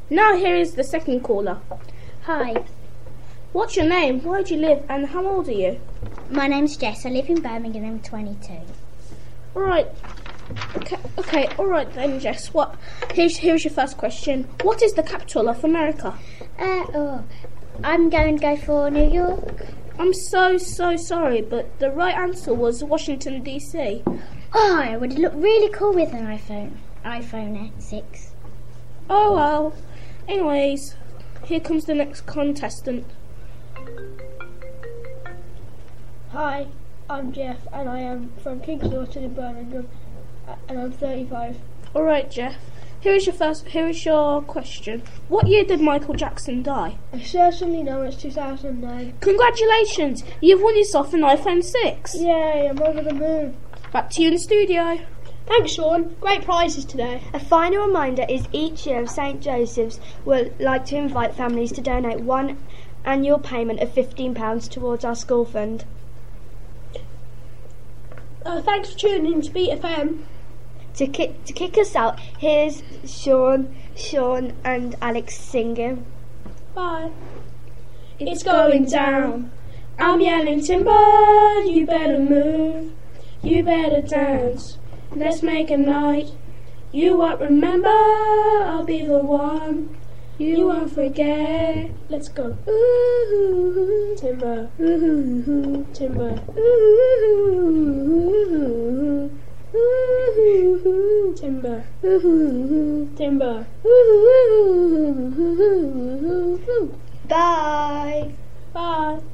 Now here is the second caller. Hi, What's your name? Where do you live? And how old are you? my name's Jess. I live in Birmingham. I'm 22. Alright. Okay, alright then, Jess. Here's your first question. What is the capital of America? I'm going to go for New York. I'm so sorry, but the right answer was Washington, D.C. Oh, it would look really cool with an iPhone 6. Oh well. Anyways, here comes the next contestant. Hi, I'm Jeff and I am from King's Lawton in Birmingham and I'm 35. Alright, Jeff. Here is your question. What year did Michael Jackson die? I certainly know it's 2009. Congratulations! You've won yourself an iPhone 6. Yay, I'm over the moon. Back to you in the studio. Thanks, Sean. Great prizes today. A final reminder is each year of St Joseph's will like to invite families to donate one annual payment of £15 towards our school fund. Thanks for tuning in to Beat FM. To kick us out, here's Sean, and Alex singing. Bye. It's going down. I'm yelling timber, you better move, you better dance. Let's make a night. You won't remember, I'll be the one. You won't forget. Let's go. Ooh, timber. Ooh, timber. Ooh, timber. Timber. Bye. Bye.